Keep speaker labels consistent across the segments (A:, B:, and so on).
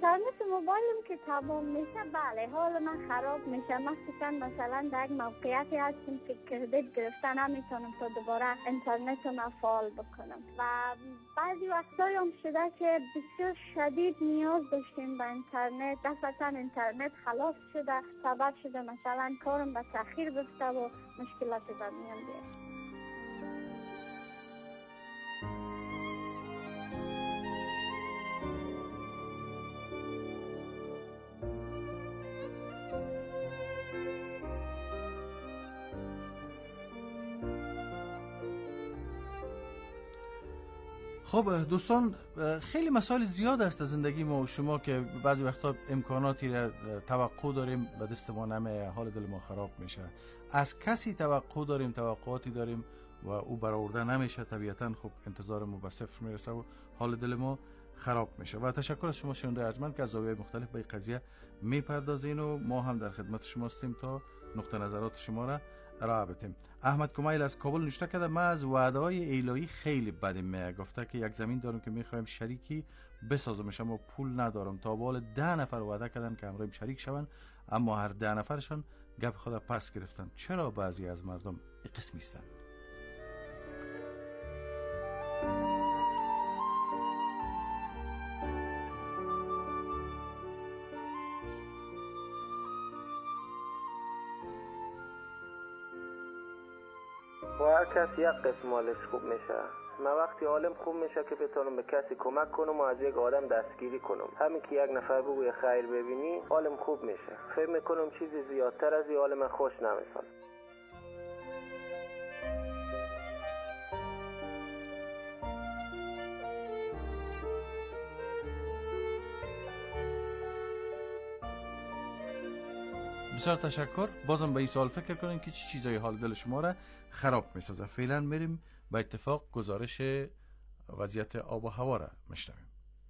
A: اینترنت موبایلم که تمام میشه بله حال من خراب میشه، مخصوصا مثلا در یک موقعیتی هستم که کردیت گرفتن نمیتونم تا دوباره اینترنت رو فعال بکنم و بعضی وقتایی هم شده که بسیار شدید نیاز داشتیم به اینترنت، دفعتا اینترنت خلاص شده سبب شده مثلا کارم به تأخیر بفته و مشکلات در میان بیاد.
B: خب دوستان، خیلی مسائل زیاد است در زندگی ما و شما که بعضی وقتا امکاناتی را توقع داریم به دست ما نمیه، حال دل ما خراب میشه. از کسی توقع داریم، توقعاتی داریم و او برآورده نمیشه، طبیعتا خب انتظار ما به صفر میرسه و حال دل ما خراب میشه. و تشکر از شما شنونده ارجمند که از زاویه مختلف به این قضیه میپردازین و ما هم در خدمت شما هستیم تا نقطه نظرات شما را ارائه بدیم. احمد کمیل از کابل نوشته کرده: من از وعده‌های الهی خیلی بدم میاد. گفته که یک زمین دارم که میخوایم شریکی بسازمش اما پول ندارم. تا بال 10 نفر وعده کردن که همراهم شریک شون اما هر 10 نفرشان گپ خود پس گرفتن. چرا بعضی از مردم این قسمی هستند؟
C: و هر کس یک قسم حالش خوب میشه. من وقتی حالم خوب میشه که بتونم به کسی کمک کنم و از یک آدم دستگیری کنم. همین که یک نفر بگوی خیر ببینی حالم خوب میشه. فکر میکنم چیزی زیادتر از این حال من خوش نمیسان.
B: بسیار تشکر. بازم به این سوال فکر کنین که چی چیزای حال دل شما را خراب میسازه. فعلا میریم به اتفاق گزارش وضعیت آب و هوا را میشنویم.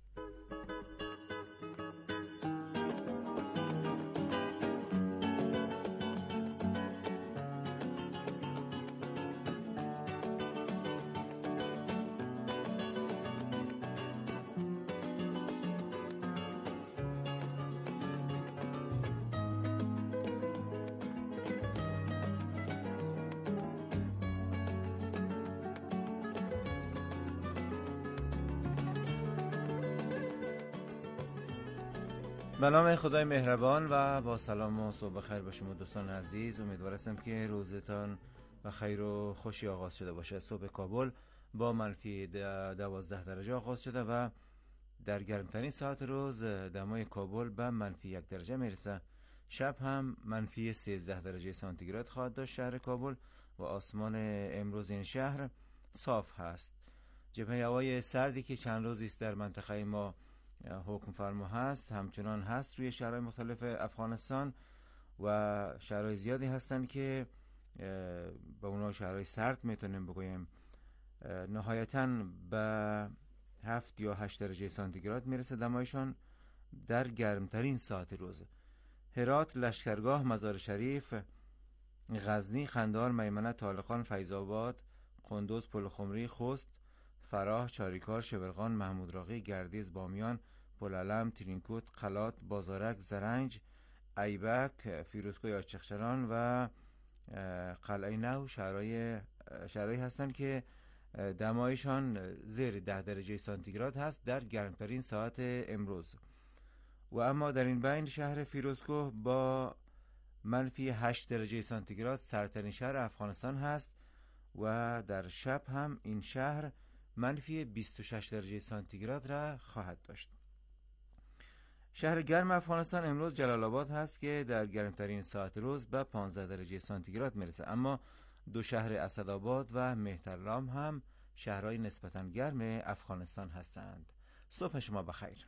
D: به نام خدای مهربان و با سلام و صبح خیر به شما دوستان عزیز. امیدوارم که روزتان و خیر و خوشی آغاز شده باشه. صبح کابل با منفی 12 درجه آغاز شده و در گرمترین ساعت روز دمای کابل به منفی 1 درجه میرسه. شب هم منفی 13 درجه سانتیگراد خواهد داشت شهر کابل و آسمان امروز این شهر صاف هست. جبهه هوای سردی که چند روزی است در منطقه ما حکم فرما هست همچنان هست روی شهرهای مختلف افغانستان و شهرهای زیادی هستند که به اونها شهرهای سرد میتونیم بگوییم. نهایتاً به 7 یا 8 درجه سانتیگراد میرسه دمایشان در گرمترین ساعت روز. هرات، لشکرگاه، مزار شریف، غزنی، خندهار، میمنه، طالقان، فیض آباد، قندوز، پلخمری، خوست، فراه، چاریکار، شبرغان، محمود راقی، گردیز، بامیان، پلعلم، ترینکوت، قلات، بازارک، زرنج، ایبک، فیروزکوه یا چخچران و قلعه نو شهرهایی هستند که دمایشان زیر 10 درجه سانتیگراد هست در گرمترین ساعت امروز. و اما در این بین شهر فیروزکوه با منفی 8 درجه سانتیگراد سردترین شهر افغانستان هست و در شب هم این شهر منفی 26 درجه سانتیگراد را خواهد داشت. شهر گرم افغانستان امروز جلال آباد هست که در گرمترین ساعت روز به 15 درجه سانتیگراد میرسه. اما دو شهر اسدآباد و مهترلام هم شهرهای نسبتاً گرم افغانستان هستند. صبح شما بخیر.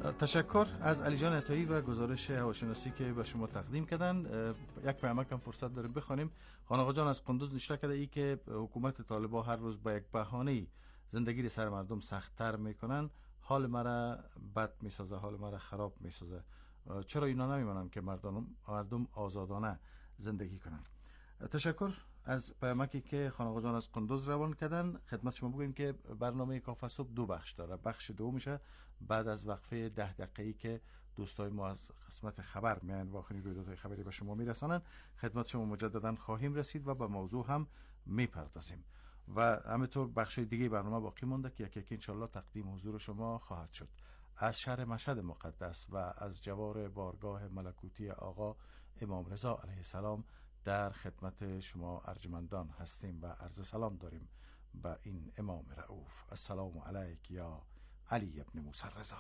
B: تشکر از علی جان عطایی و گزارش هواشناسی که به شما تقدیم کردن. یک پیامک هم فرصت داریم بخوانیم. خان آقا جان از قندوز نشته کرده ای که حکومت طالبان هر روز با یک بهانه زندگی سر مردم سخت‌تر میکنن، حال مرا بد میسازه، حال مرا خراب میسازه. چرا اینا نمیمونن که مردم آزادانه زندگی کنن؟ تشکر از پیامکی که خان آقا جان از قندوز روان کردن. خدمت شما بگویم که برنامه کافه صبح 2 بخش داره. بخش دومشه بعد از وقفه 10 دقیقه‌ای که دوستای ما از قسمت خبر میان و آخرین رویدادهای خبری به شما میرسانن، خدمت شما مجددا خواهیم رسید و به موضوع هم میپردازیم. و همینطور بخش دیگه برنامه باقی مونده که یکی انشالله تقدیم حضور شما خواهد شد. از شهر مشهد مقدس و از جوار بارگاه ملکوتی آقا امام رضا علیه السلام در خدمت شما ارجمندان هستیم و عرض سلام داریم به این امام رؤوف. السلام علیک یا علی ابن موسی رضا.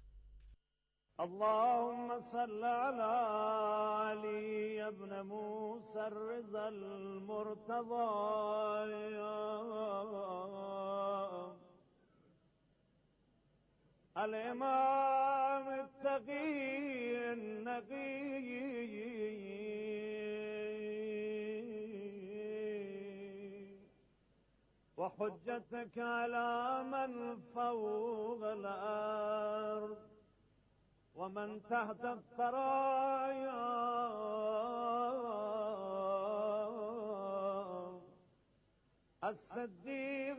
E: اللهم صل على علي ابن موسى الرضا المرتضى الإمام التقي النقي وحجتك على من فوق الأرض ومن تحت الثرايا الصديق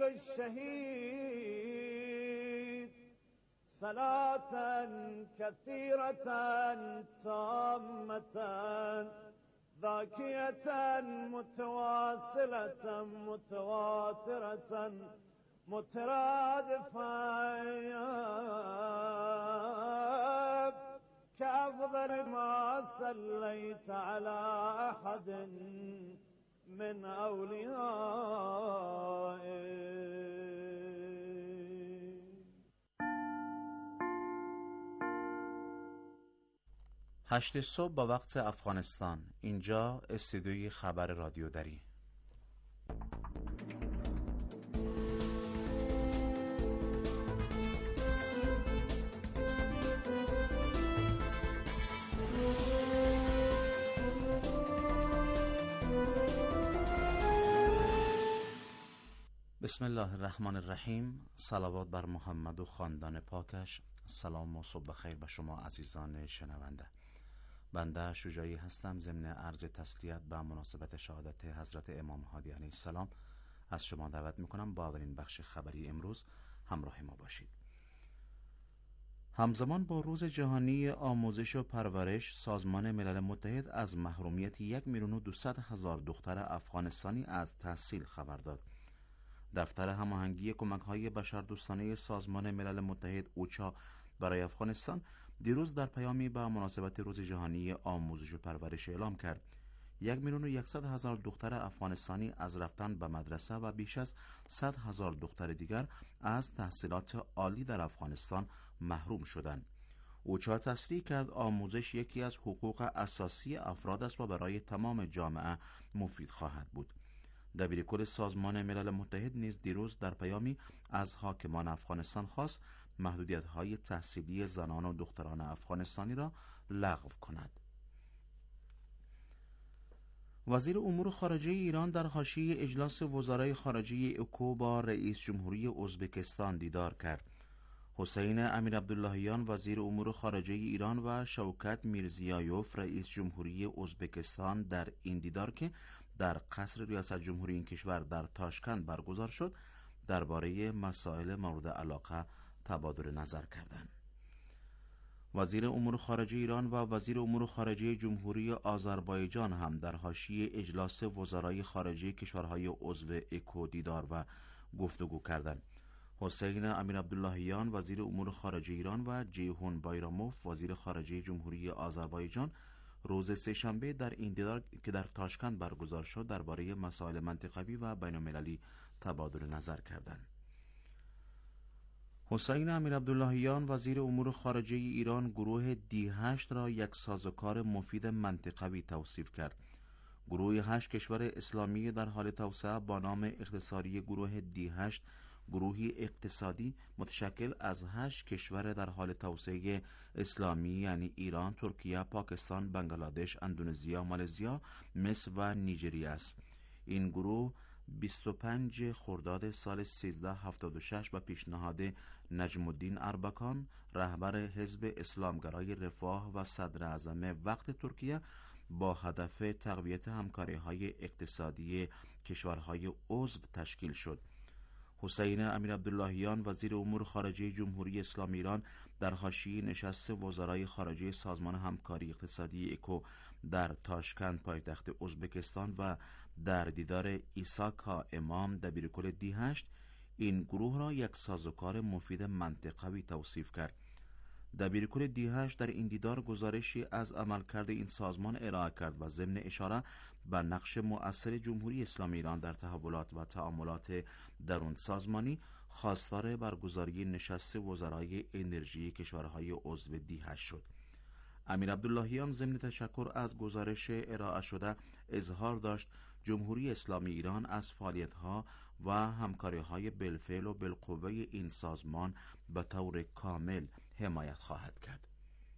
E: الشهيد صلاة كثيرة تامة ذاكية متواصلة متواترة مترادفة كأفضل ما صليت على أحد من أوليائك.
F: 8 صبح با وقت افغانستان. اینجا استودیوی خبر رادیو دری. بسم الله الرحمن الرحیم. صلوات بر محمد و خاندان پاکش. سلام و صبح خیر به شما عزیزان شنونده. بنده شجاعی هستم. ضمن عرض تسلیت به مناسبت شهادت حضرت امام هادی علیه السلام از شما دعوت میکنم با اولین بخش خبری امروز همراه ما باشید. همزمان با روز جهانی آموزش و پرورش، سازمان ملل متحد از محرومیت 1,200,000 دختر افغانستانی از تحصیل خبر داد. دفتر هماهنگی کمک‌های بشردوستانه سازمان ملل متحد اوچا برای افغانستان دیروز در پیامی به مناسبت روز جهانی آموزش و پرورش اعلام کرد 1,100,000 دختر افغانستانی از رفتن به مدرسه و بیش از 100,000 دختر دیگر از تحصیلات عالی در افغانستان محروم شدند. اوچا تصریح کرد آموزش یکی از حقوق اساسی افراد است و برای تمام جامعه مفید خواهد بود. دبیرکل سازمان ملل متحد نیز دیروز در پیامی از حاکمان افغانستان خواست محدودیت‌های تحصیلی زنان و دختران افغانستانی را لغو کند. وزیر امور خارجه ایران در حاشیه اجلاس وزرای خارجه اکو با رئیس جمهوری ازبکستان دیدار کرد. حسین امیر عبداللهیان وزیر امور خارجه ایران و شوکت میرزیایوف رئیس جمهوری ازبکستان در این دیدار که در قصر ریاست جمهوری این کشور در تاشکند برگزار شد درباره مسائل مورد علاقه تبادل نظر کردند. وزیر امور خارجه ایران و وزیر امور خارجه جمهوری آذربایجان هم در حاشیه اجلاس وزرای خارجه کشورهای عضو اکو دیدار و گفتگو کردند. حسین امیر عبداللهیان وزیر امور خارجه ایران و جیهون بایراموف وزیر خارجه جمهوری آذربایجان روز سه‌شنبه در این دیدار که در تاشکند برگزار شد درباره مسائل منطقوی و بین‌المللی تبادل نظر کردند. حسین امیر عبداللهیان وزیر امور خارجه ایران گروه D8 را یک سازوکار مفید منطقوی توصیف کرد. گروه 8 کشور اسلامی در حال توسعه با نام اختصاری گروه D8 گروهی اقتصادی متشکل از 8 کشور در حال توسعه اسلامی یعنی ایران، ترکیه، پاکستان، بنگلادش، اندونزیا، مالزیا، مصر و نیجریه است. این گروه 25 خرداد سال 1376 به پیشنهاد نجم الدین اربکان رهبر حزب اسلامگرای رفاه و صدر اعظم وقت ترکیه با هدف تقویت همکاری‌های اقتصادی کشورهای عضو تشکیل شد. حسین امیر عبداللهیان وزیر امور خارجه جمهوری اسلامی ایران در حاشیه نشست وزرای خارجه سازمان همکاری اقتصادی اکو در تاشکند پایتخت ازبکستان و در دیدار ایساکا امام دبیرکل دی8 این گروه را یک سازوکار مفید منطقوی توصیف کرد. دبیرکل دی8 در این دیدار گزارشی از عملکرد این سازمان ارائه کرد و ضمن اشاره به نقش مؤثر جمهوری اسلامی ایران در تحولات و تعاملات درون سازمانی خواستار برگزاری نشست وزرای انرژی کشورهای عضو دی8 شد. امیر عبداللهیان ضمن تشکر از گزارش ارائه شده اظهار داشت جمهوری اسلامی ایران از فعالیت‌ها و همکاری‌های بالفعل و بالقوه این سازمان به طور کامل حمایت خواهد کرد.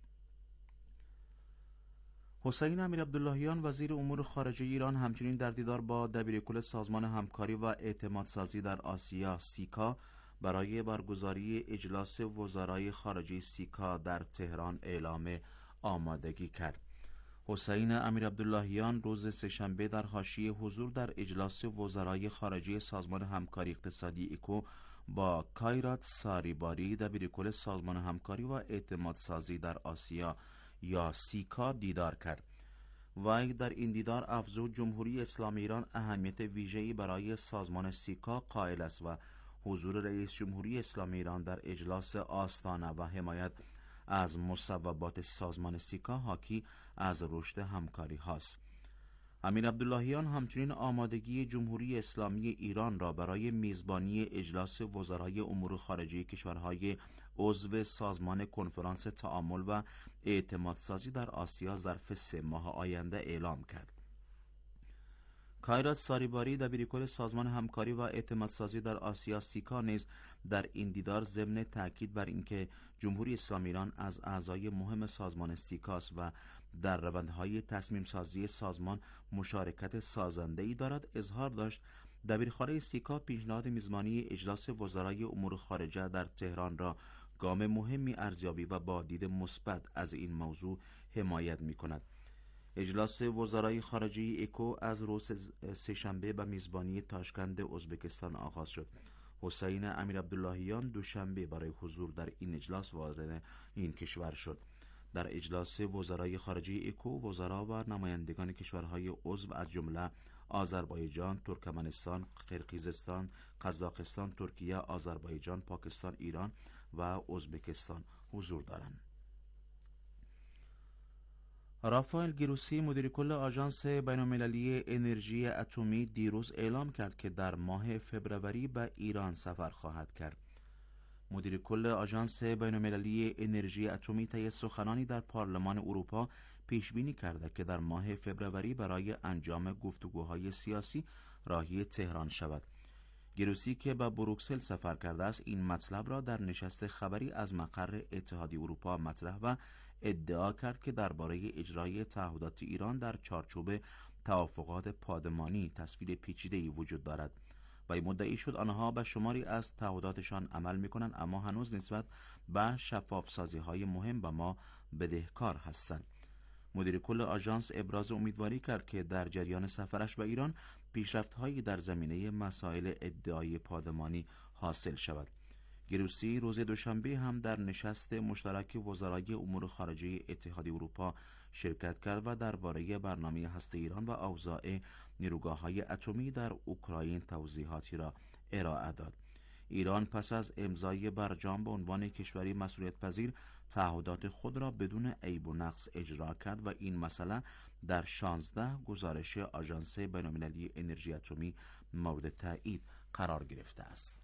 F: حسین امیر عبداللهیان وزیر امور خارجه ایران همچنین در دیدار با دبیرکل سازمان همکاری و اعتمادسازی در آسیا سیکا برای برگزاری اجلاس وزرای خارجه سیکا در تهران اعلام آمادگی کرد. حسین امیر عبداللهیان روز سه‌شنبه در حاشیه حضور در اجلاس وزرای خارجه سازمان همکاری اقتصادی اکو با کایرات ساریباری دبیرکل سازمان همکاری و اعتمادسازی در آسیا یا سیکا دیدار کرد. وی در این دیدار افزود جمهوری اسلامی ایران اهمیت ویژه‌ای برای سازمان سیکا قائل است و حضور رئیس جمهوری اسلامی ایران در اجلاس آستانه و حمایت از مصوبات سازمان سیکا حاکی از رشد همکاری هاست. امیر عبداللهیان همچنین آمادگی جمهوری اسلامی ایران را برای میزبانی اجلاس وزرای امور خارجه کشورهای عضو سازمان کنفرانس تعامل و اعتمادسازی در آسیا ظرف 3 ماه آینده اعلام کرد. کایرات ساریباری دبیرکل سازمان همکاری و اعتمادسازی در آسیا سیکا نیز در این دیدار ضمن تاکید بر اینکه جمهوری اسلامی ایران از اعضای مهم سازمان سیکاست و در روندهای تصمیم سازی سازمان مشارکت سازنده‌ای دارد اظهار داشت دبیرخواره سیکا پیشنهاد میزبانی اجلاس وزرای امور خارجه در تهران را گام مهمی ارزیابی و با دید مثبت از این موضوع حمایت می‌کند. اجلاس وزرای خارجه اکو از روز سه‌شنبه به میزبانی تاشکند ازبکستان آغاز شد. حسین امیر عبداللهیان دوشنبه برای حضور در این اجلاس وارد این کشور شد. در اجلاس وزرای خارجه اکو وزرا و نمایندگان کشورهای عضو از جمله آذربایجان، ترکمنستان، قرقیزستان، قزاقستان، ترکیه، آذربایجان، پاکستان، ایران و ازبکستان حضور دارند. رافائل گروسی مدیر کل آژانس بین‌المللی انرژی اتمی دیروز اعلام کرد که در ماه فوریه به ایران سفر خواهد کرد. مدیر کل آژانس بین‌المللی انرژی اتمی طی سخنانی در پارلمان اروپا پیش بینی کرده که در ماه فوریه برای انجام گفتگوهای سیاسی راهی تهران شود. گروسی که به بروکسل سفر کرده است این مطلب را در نشست خبری از مقر اتحادیه اروپا مطرح و ادعا کرد که درباره اجرای تعهدات ایران در چارچوب توافقات پادمانی تصویر پیچیده‌ای وجود دارد و مدعی شد آنها به شماری از تعهداتشان عمل می‌کنند اما هنوز نسبت به شفاف‌سازی‌های مهم به ما بدهکار هستند. مدیر کل آژانس ابراز امیدواری کرد که در جریان سفرش به ایران پیشرفت‌هایی در زمینه مسائل ادعای پادمانی حاصل شود. گروسی روز دوشنبه هم در نشست مشترک وزرای امور خارجه اتحادیه اروپا شرکت کرد و درباره برنامه هسته ایران و اوضاع نیروگاه‌های اتمی در اوکراین توضیحاتی را ارائه داد. ایران پس از امضای برجام به عنوان کشوری مسئولیت پذیر تعهدات خود را بدون عیب و نقص اجرا کرد و این مسئله در 16 گزارش آژانس بین‌المللی انرژی اتمی مورد تایید قرار گرفته است.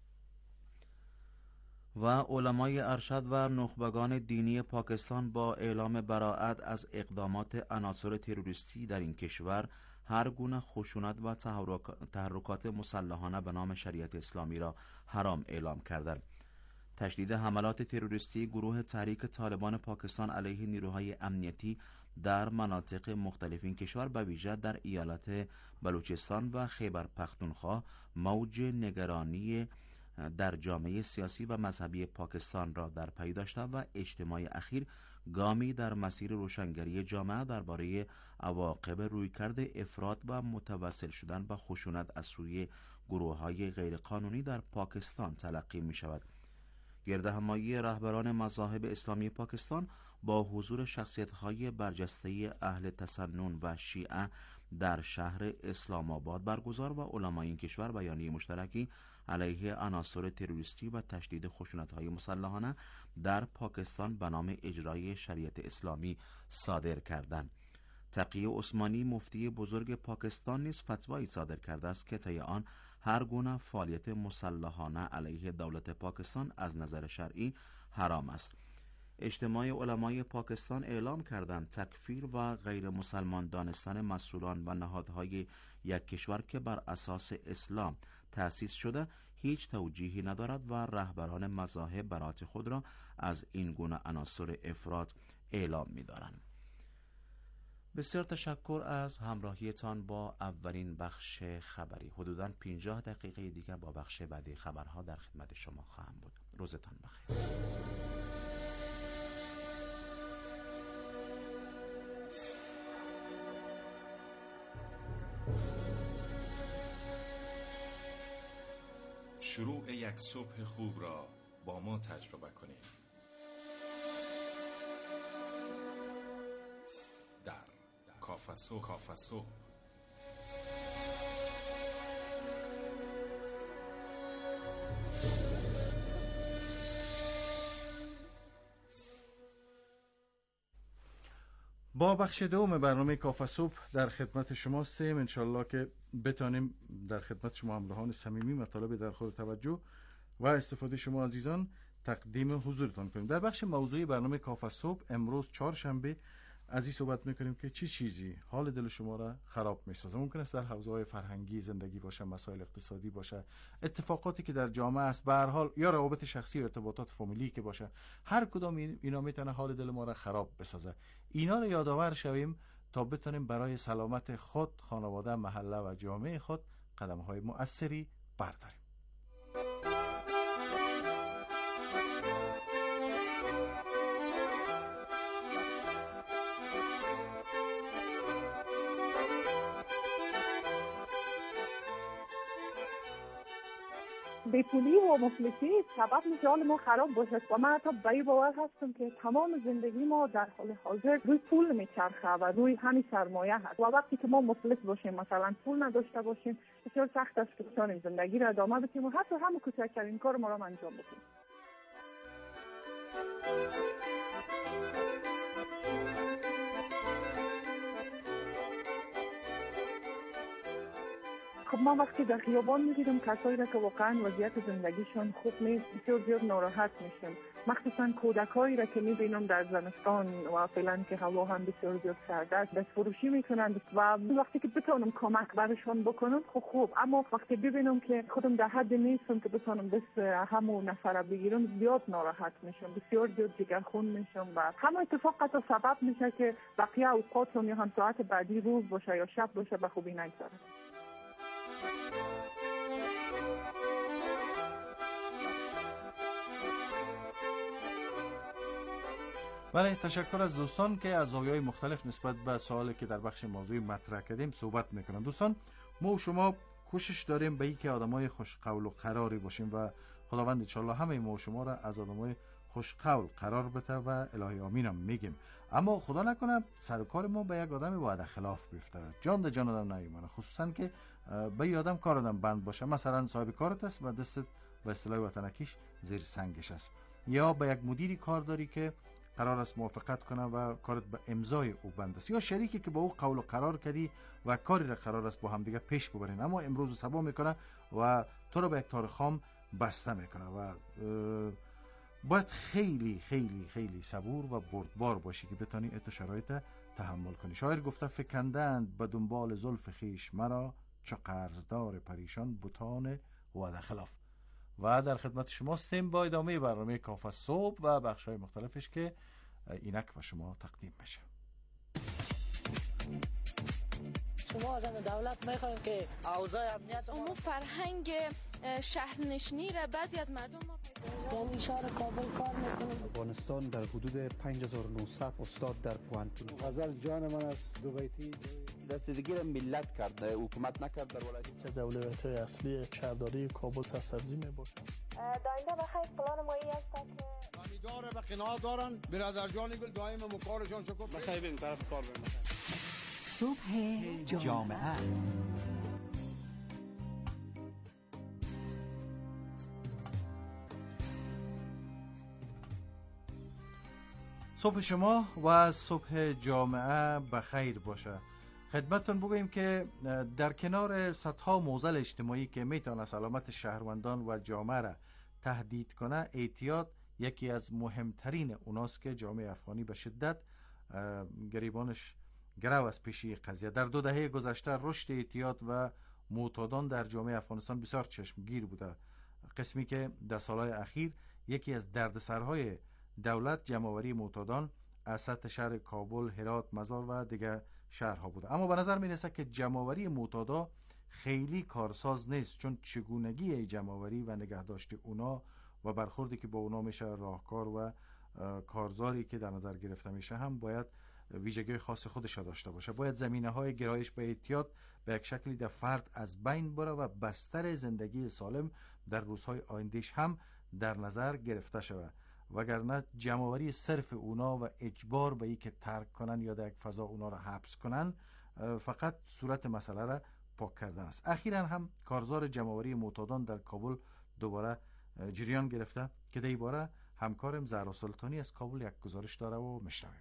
F: و علمای ارشد و نخبگان دینی پاکستان با اعلام براءت از اقدامات عناصر تروریستی در این کشور هر گونه خشونت و تحرکات مسلحانه به نام شریعت اسلامی را حرام اعلام کردند. تشدید حملات تروریستی گروه تحریک طالبان پاکستان علیه نیروهای امنیتی در مناطق مختلف این کشور به ویژه در ایالت بلوچستان و خیبر پختونخوا موج نگرانی در جامعه سیاسی و مذهبی پاکستان را در پی داشته و اجتماع اخیر گامی در مسیر روشنگری جامعه درباره عواقب رویکرد افراط و متوسل شدن به خشونت از سوی گروه‌های غیرقانونی در پاکستان تلقی می شود. گردهمایی رهبران مذاهب اسلامی پاکستان با حضور شخصیت‌های برجسته اهل تسنن و شیعه در شهر اسلام آباد برگزار و علمای این کشور بیانیه مشترکی علیه عناصر تروریستی و تشدید خشونت‌های مسلحانه در پاکستان به نام اجرای شریعت اسلامی صادر کردند. تقی عثمانی مفتی بزرگ پاکستان نیز فتوایی صادر کرده است که طی آن هر گونه فعالیت مسلحانه علیه دولت پاکستان از نظر شرعی حرام است. اجتماع علمای پاکستان اعلام کردند تکفیر و غیر مسلمان دانستن مسئولان و نهادهای یک کشور که بر اساس اسلام تأسیس شده هیچ توجیهی ندارد و رهبران مذاهب برات خود را از این گونه عناصر افراط اعلام می‌دارند. بسیار تشکر از همراهیتان با اولین بخش خبری. حدوداً 50 دقیقه دیگر با بخش بعدی خبرها در خدمت شما خواهم بود. روزتان بخیر.
G: شروع یک صبح خوب را با ما تجربه کنید. در کافسو.
B: با بخش دوم برنامه کافه صبح در خدمت شما هستیم. انشالله که بتانیم در خدمت شما همراهان صمیمی مطالب در خور توجه و استفاده شما عزیزان تقدیم حضورتان کنیم. در بخش موضوعی برنامه کافه صبح امروز چهارشنبه از این صحبت میکنیم که چی چیزی حال دل شما را خراب میسازه. ممکن است در حوزه‌های فرهنگی زندگی باشه، مسائل اقتصادی باشه، اتفاقاتی که در جامعه است، به هر حال یا روابط شخصی و ارتباطات فامیلی که باشه، هر کدام اینا میتونه حال دل ما را خراب بسازه. اینا رو یادآور شویم تا بتونیم برای سلامت خود، خانواده، محله و جامعه خود قدم‌های مؤثری برداریم.
H: بیپولی و مفلسی سبب میشه حال ما خراب باشه و من حتی به این باور هستم که تمام زندگی ما در حال حاضر روی پول میچرخه و روی همین سرمایه هست و وقتی که ما مفلس باشیم، مثلا پول نداشته باشیم، بسیار سخت است که بتونیم زندگی را ادامه بدیم و حتی همون کوچکترین کار ما را انجام بدیم. خب ما وقتی در خیابان می‌دیدم کسایی را که واقعا وضعیت زندگیشون خوب نیست، بسیار زیاد ناراحت میشم. مخصوصا کودکایی را که می‌بینم در زمستان و فعلا که هوا هم بسیار زیاد سرد است، دست فروشی میکنند و وقتی که بتونم کمک برشون بکنم خب خوب، اما وقتی ببینم که خودم در حد نیستم که بتونم دست همو نفر بگیرم زیاد ناراحت میشم، بسیار زیاد جگرخون میشم و همین اتفاق حتی سبب میشه که بقیه اوقاتم یا هم ساعت بعدی روز باشه یا شب باشه به خوبی نگذره.
B: بله، تشکر از دوستان که از زاویه‌های مختلف نسبت به سوالی که در بخش موضوعی مطرح کردیم صحبت میکنن. دوستان، ما و شما کوشش داریم به اینکه آدمای خوش قول و قراری باشیم و خداوند ان شاءالله همه ما و شما را از آدمای خوش قول قرار بده و الهی آمینم میگیم. اما خدا نکنه سر کار ما به یک آدم وعده خلاف بیفته، جان ده جان آدم نیومنه، خصوصا که به آدم کار آدم بند باشه، مثلا صاحب کارت است و دستت به اصطلاح وطنکیش زیر سنگش است، یا به یک مدیری کار داری که قرار است موافقت کنه و کارت به امضای او بند است، یا شریکی که با او قول و قرار کردی و کاری را قرار است با هم دیگه پیش ببرین، اما امروز و صبا میکنه و تو رو به یک تار خام بسته میکنه و باید خیلی خیلی خیلی صبور و بردبار باشی که بتونی اتو شرایط تحمل کنی. شاعر گفته فکندند به دنبال زلف خیش مرا، چو قرضدار پریشان بتان وعده خلاف. و در خدمت شما هستیم با ادامه برنامه کافه صبح و بخش‌های مختلفش که اینک به شما تقدیم میشه.
I: شما از دولت میخوایم که اوضاع امنیت
J: اون فرهنگ شهرنشینی را بعضی از مردم ما
I: در اشاره کابل کار میکنیم.
K: افغانستان در حدود 5900 استاد در پوانتون.
L: غزل جان من است دو بیتی
M: رسیدگی را ملت کرده، حکومت نکرد. در ولایت
N: که اولویت‌های اصلی شهرداری کابل سرسبزی میباشد.
O: داینده بخیر پلان مایی است که
P: امیدواره به قناعت دارن برادر جانی بل دائم مکارشان شکر
Q: بخیر بریم طرف کار بریم.
R: صبح جامعه.
B: صبح شما و صبح جامعه بخیر باشه. خدمتتون بگوییم که در کنار صدها معضل اجتماعی که میتونه سلامت شهروندان و جامعه را تهدید کنه، اعتیاد یکی از مهمترین اوناست که جامعه افغانی به شدت گریبانش گرو از پیشی قضیه. در 2 دهه گذشته رشد اعتیاد و معتادان در جامعه افغانستان بسیار چشمگیر بوده، قسمی که در سالهای اخیر یکی از دردسرهای دولت جمع‌آوری معتادان از سطح شهر کابل، هرات، مزار و دیگر شهرها بوده. اما به نظر میرسه که جمع‌آوری معتادا خیلی کارساز نیست، چون چگونگی جمع‌آوری و نگهداشت اونا و برخوردی که با اونا میشه، راهکار و کارزاری که در نظر گرفته میشه هم باید ویژگی خاص خودش داشته باشه. باید زمینه‌های گرایش به اعتیاد به یک شکلی در فرد از بین بره و بستر زندگی سالم در روزهای آیندهش هم در نظر گرفته شود، وگرنه جمع‌آوری صرف اونا و اجبار به اینکه ترک کنن یا در یک فضا اونا را حبس کنن فقط صورت مسئله را پاک کردن است. اخیراً هم کارزار جمع‌آوری معتادان در کابل دوباره جریان گرفته که در این باره همکارم زهرا سلطانی از کابل یک گزارش داره و میشنویم.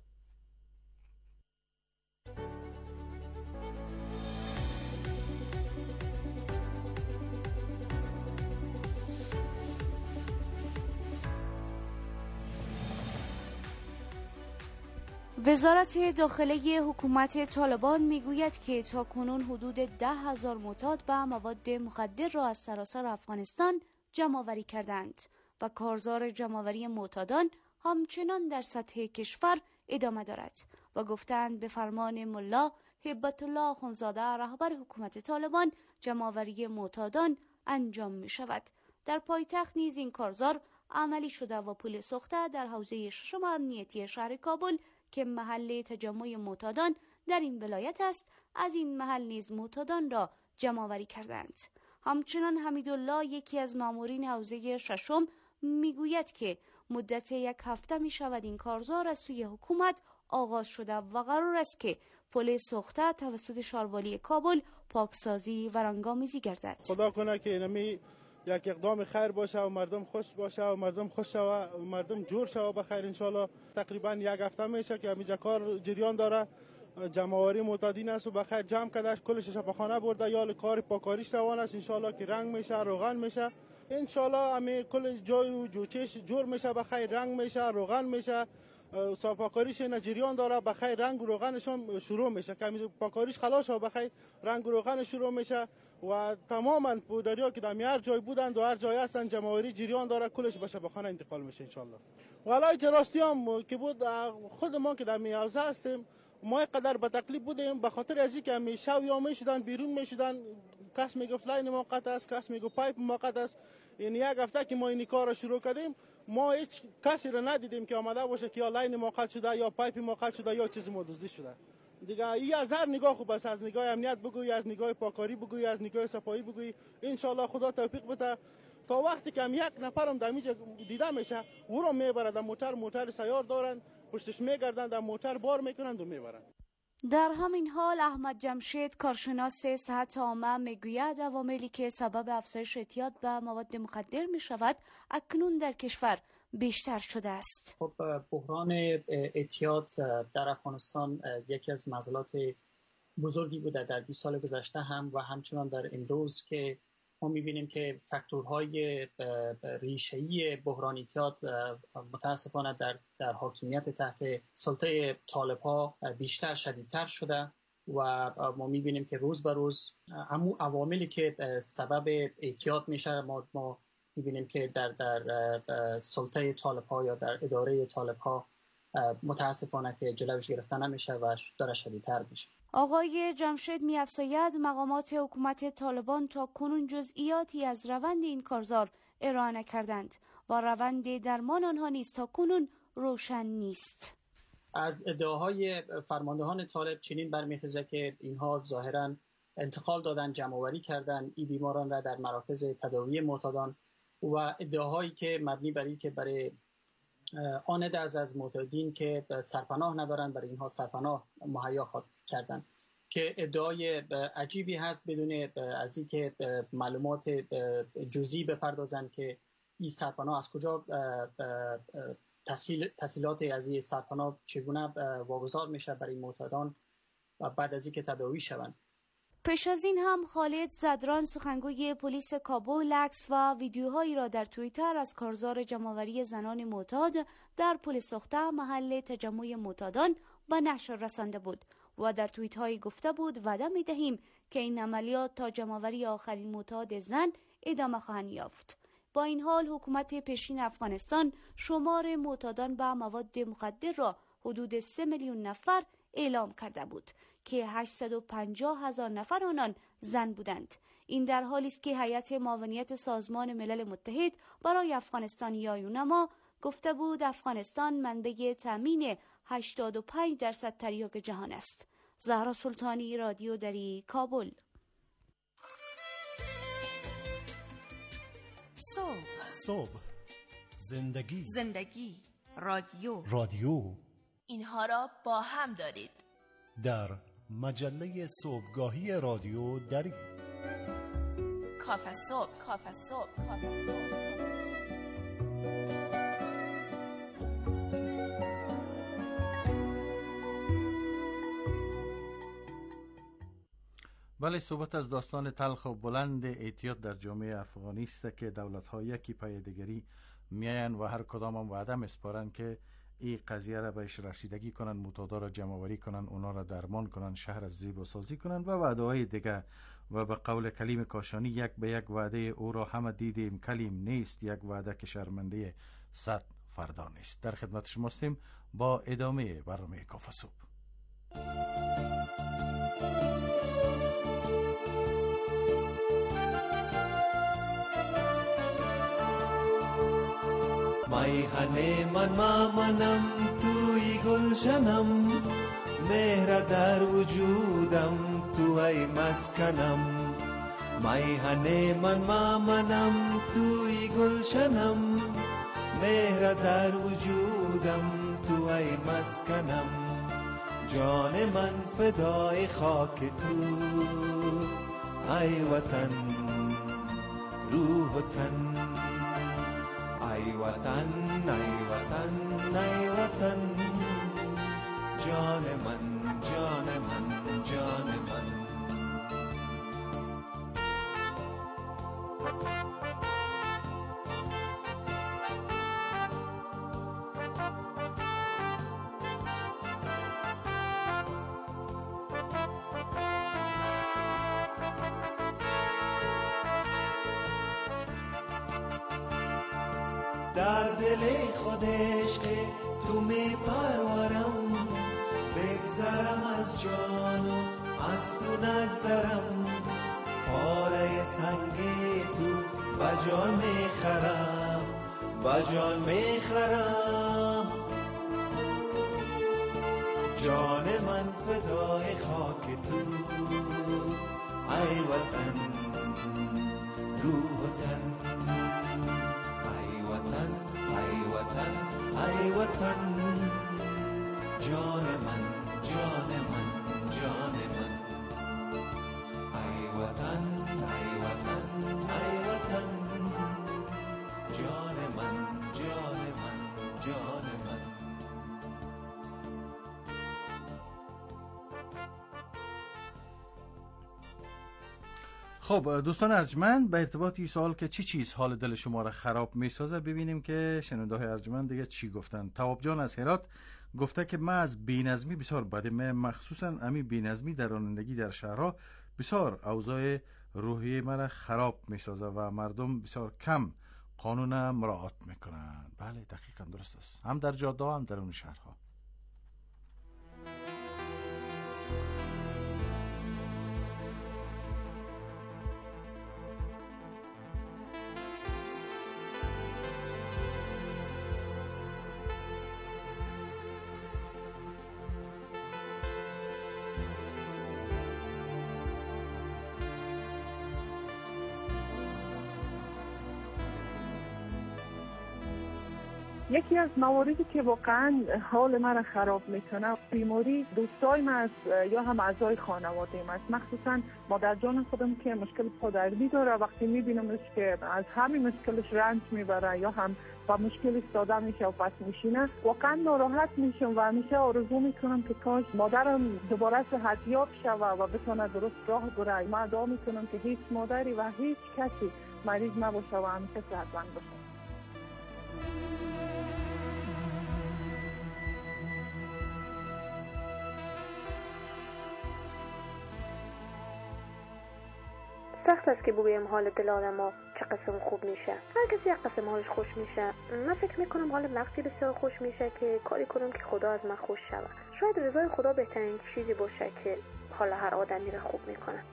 S: وزارت داخله حکومت طالبان میگوید که تاکنون حدود 10,000 معتاد به مواد مخدر را از سراسر افغانستان جمع‌آوری کردند و کارزار جمع‌آوری معتادان همچنان در سطح کشور ادامه دارد و گفتند به فرمان ملا هبت الله اخوندزاده رهبر حکومت طالبان جمع‌آوری معتادان انجام می شود. در پایتخت نیز این کارزار عملی شده و پل سوخته در حوزه 6 امنیتی شهر کابل که محل تجمع معتادان در این ولایت است، از این محل نیز معتادان را جمع‌آوری کردند. همچنان حمیدالله یکی از مامورین حوزه 6 میگوید که مدت 1 هفته می شود این کارزار از سوی حکومت آغاز شده و قرار است که پل سوخته توسط شاروالی کابل پاکسازی و رنگ‌آمیزی گردد.
L: خدا کنه که اینمی یک اقدام خیر باشه و مردم خوش باشه و مردم خوش شوه و مردم جور شوه بخیر ان شاء الله. تقریبا 1 هفته میشه که همینجا کار جریان داره، جمع‌آوری معتادین است و بخیر جمع کردش کلش شفاخانه برده یا کار پاکاریش روان است ان شاء الله که رنگ میشه، روغن میشه ان شاء الله. همه کل جای و جوچش جور میشه بخیر، رنگ میشه، روغن میشه، پاکاریش جریان داره بخیر، رنگ و روغنشون شروع میشه که پاکاریش خلاص شه بخیر، رنگ و روغن شروع میشه و تماما پودریا که در هر جای بودند و هر جای هستند جمع‌آوری جریان داره، کلش به شفاخانه انتقال میشه ان شاء الله. والله راستی هم که بود خود ما که در میازه هستیم ما قدر به تکلیف بودیم به خاطر از اینکه می شو یا میشدن بیرون میشدن، کس میگفت لاین موقت است، کس میگفت پایپ موقت است. این 1 هفته که ما این کار را شروع کردیم ما هیچ کسی را ندیدیم که آمده باشه که یا لاین موقت شده یا پایپ موقت شده یا چیزی دزدی شده. دیگه این از هر نگاه خوب است، از نگاه امنیت بگوی، از نگاه پاکاری بگوی، از نگاه صفایی بگوی. ان شاء الله خدا توفیق بده تا وقتی که 1 نفرم دمیج دیده میشه او رو میبرد موتر سیار دارن پشتش میگردن در موتر بار میکنند و میبرند.
S: در همین حال احمد جمشید کارشناس صحت عامه میگوید عواملی که سبب افزایش اعتیاد به مواد مخدر می شود اکنون در کشور بیشتر شده است.
T: خب بحران اعتیاد در افغانستان یکی از معضلات بزرگی بوده در 20 سال گذشته هم و همچنان در امروز که ما می‌بینیم که فاکتورهای ریشه‌ای بحران اعتیاد متاسفانه در حاکمیت تحت سلطه طالب‌ها بیشتر شدیدتر شده و ما می‌بینیم که روز به روز عواملی که سبب اعتیاد میشه ما می‌بینیم که در سلطه طالب‌ها یا در اداره طالب‌ها متاسفانه که جلوش گرفته نمیشه و داره شدیدتر میشه.
S: آقای جمشید می‌افزاید مقامات حکومت طالبان تا کنون جزئیاتی از روند این کارزار ارائه نکردند و روند درمان آنها نیز تا کنون روشن نیست.
T: از ادعاهای فرماندهان طالب چنین برمیخیزه که اینها ظاهراً انتقال دادن، جمع‌آوری کردن این بیماران را در مراکز تداوی معتادان و ادعاهایی که مبنی بر این که برای آن عده از معتادین که سرپناه ندارن برای اینها سرپناه مهیا کردن که ادعای عجیبی هست بدون از اینکه معلومات جزئی بپردازن که این سرپناه از کجا تسهیلات از این سرپناه چگونه واگذار میشه برای معتادان و بعد از اینکه تداوی شوند.
S: پیش از این هم خالد زدران سخنگوی پلیس کابل عکس و ویدیوهایی را در توییتر از کارزار جمع‌آوری زنان معتاد در پل سخته محل تجمع معتادان و نشر رسانده بود و در توییت‌هایی گفته بود وعده می‌دهیم که این عملیات تا جمع‌آوری آخرین معتاد زن ادامه خواهند یافت. با این حال حکومت پیشین افغانستان شمار معتادان به مواد مخدر را حدود 3 میلیون نفر اعلام کرده بود که 850,000 نفر آنان زن بودند. این در حالی است که هیئت معاونیت سازمان ملل متحد برای افغانستان یا یونما گفته بود افغانستان منبع تامین 85% تریاک جهان است. زهرا سلطانی، رادیو دری، کابل.
Q: صبح زندگی رادیو
U: اینها را با هم دارید
Q: در مجله صبحگاهی رادیو دری.
U: کافه صبح.
B: بله، صحبت از داستان تلخ و بلند اعتیاد در جامعه افغانی است که دولت‌ها یکی پای دیگری میاین و هر کدام هم وعده میسپارن که این قضیه را بهش رسیدگی کنن، معتادا را جمع‌آوری کنن، اونا را درمان کنن، شهر از زیبا سازی کنن و وعده‌های دیگه. و به قول کلیم کاشانی یک به یک وعده او را همه دیدیم کلیم نیست، یک وعده که شرمنده 100 فردا نیست. در خدمت شما هستیم با ادامه برنامه کافه صبح.
V: میهن من مامنم توی گلشنم، مهر در وجودم توی مسکنم. میهن من مامنم توی گلشنم، مهر در وجودم توی مسکنم. جان من فدای خاک تو ای وطن، روح و تن. ای وطن ای وطن ای وطن، جان من جان من جان من. در دل خودش که تو می پرورم، بگذرم از جان و از تو نگذرم. پاره سنگی تو بجان میخرم، بجان میخرم. جان من فدای خاک تو ای وطن، روح و تن. ای وطن ای وطن، جان من جان من جان من. ای وطن ای وطن ای وطن، جان من جان من جان من.
B: خب دوستان ارجمند، به ارتباط این سوال که چی چیز حال دل شما را خراب میسازه، ببینیم که شنونده های ارجمند دیگه چی گفتن. تواب جان از هرات گفته که من از بی‌نظمی بسیار بدم، مخصوصا امی بی‌نظمی در رانندگی در شهرها بسیار اوضاع روحی مرا خراب میسازه و مردم بسیار کم قانون مراعات میکنن. بله دقیقاً درست است، هم در جاده هم در اون شهرها.
H: یکی از مواردی که واقعا حال من خراب میکنه بیماری دوستای من یا هم اعضای خانواده من، مخصوصا مادر جان خودم که مشکل پادرمی داره. وقتی میبینمش که از همین مشکلش رنج میبره یا هم با مشکل ساده میشه و پس میشینه، واقعا ناراحت میشم و همیشه آرزو میکنم که کاش مادرم دوباره صحتیاب شوه و بتونه درست راه بره. من دعا میکنم که هیچ مادری و هیچ کسی مریض نباشه و همیشه صحتمند باشه.
O: سخت است که بگویم حال دل آدم‌ها چه قسم خوب میشه. هر کسی یک قسم حالش خوش میشه. من فکر میکنم حال وقتی بسیار خوش میشه که کاری کنم که خدا از من خوش شود. شاید رضای خدا بهترین چیزی باشه که حال هر آدمی را خوب میکنه.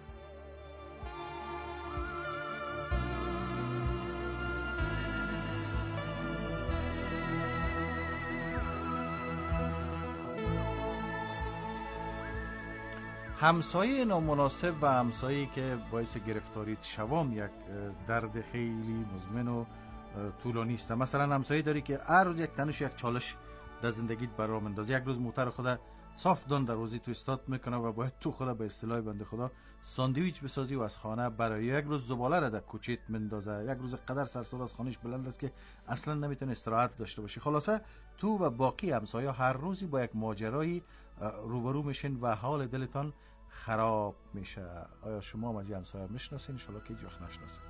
B: همسایه نامناسب و همسایه‌ای که باعث گرفتاری شوام یک درد خیلی مزمن و طولانی است. مثلا همسایه داری که هر روز یک تنش یک چالش در زندگیت برام اندازه. یک روز موتر خدا صاف دان دروازه تو استاد میکنه و باید تو خدا به اصطلاح بنده خدا ساندویچ بسازی و از خانه برای. یک روز زباله را در کوچیت مندازه. یک روز قدر سرساد از خانهش بلند است که اصلا نمیتونه استراحت داشته باشی. خلاصه تو و باقی همسایه هر روزی با یک ماجرایی روبرو میشین و حال دلتان خراب میشه. آیا شما هم از این همسایه میشناسین؟ ان شاءالله که هیچ وقت نشناسین.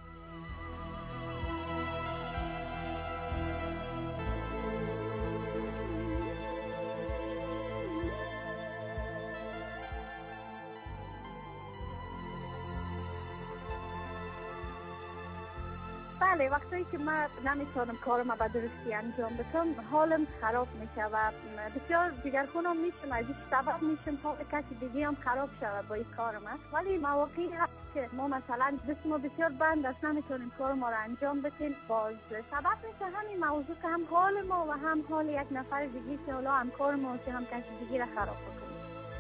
H: بله، وقتی که من نمیتونم کارم به درستی انجام بدم حالم خراب میشه و بسیار دیگرخونم میشم از این سبب میشم حال کسی دیگه هم خراب شود با این کار من. ولی مواقعی هست که ما مثلا دست ما بسیار بند است، نمیتونیم کار ما را انجام بدیم، باز سبب میشه همین موضوع که هم حال ما و هم حال یک نفر دیگه که حالا هم کار ما که هم کسی دیگه را خراب بکنیم.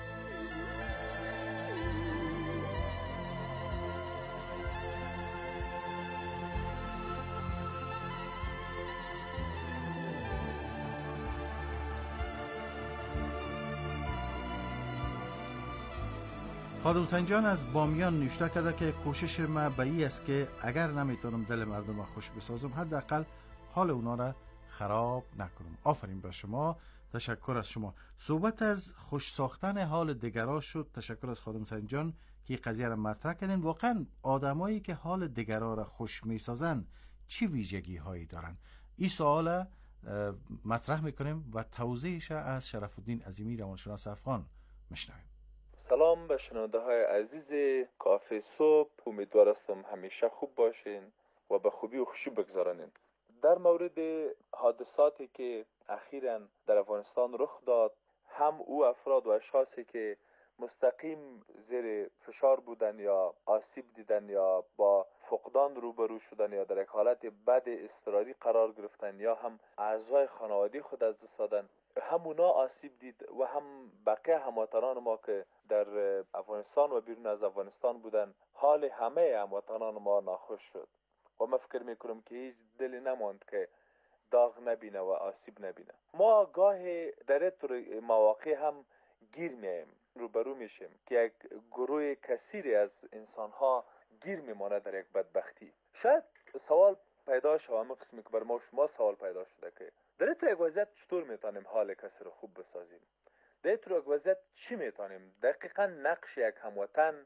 B: خادم سنجان از بامیان نوشته کرده که کوشش ما به این است که اگر نمیتونم دل مردم خوش بسازم حداقل حال اونا را خراب نکنم. آفرین به شما، تشکر از شما. صحبت از خوش ساختن حال دیگران شد. تشکر از خادم سنجان که قضیه را مطرح کردین. واقعا آدمایی که حال دیگران را خوش میسازن چی ویژگی هایی دارن؟ این سوال مطرح میکنیم و توضیحش از شرف الدین عظیمی روانشناس افغان میشنویم.
A: سلام به شنونده های عزیز کافه صبح، امیدوار هستم همیشه خوب باشین و به خوبی و خوشی بگذارنین. در مورد حادثاتی که اخیراً در افغانستان رخ داد، هم او افراد و اشخاصی که مستقیم زیر فشار بودن یا آسیب دیدن یا با فقدان روبرو شدن یا در یک حالت بد اضطراری قرار گرفتن یا هم اعضای خانوادگی خود از دست دادن، همونا آسیب دید و هم بقیه هموطنان ما که در افغانستان و بیرون از افغانستان بودن، حال همه هموطنان ما ناخوش شد و من فکر میکنم که هیچ دلی نماند که داغ نبینه و آسیب نبینه. ما گاهی در این مواقع هم گیر میایم، روبرو میشیم که یک گروه کثیری از انسانها گیر میمانه در یک بدبختی. شاید سوال پیدا شد، همه قسمی که بر ما شما سوال پیدا شده که در تو یک وضعیت چطور میتونیم حال کسی رو خوب بسازیم؟ در تو یک وضعیت چی میتونیم؟ دقیقا نقش یک هموطن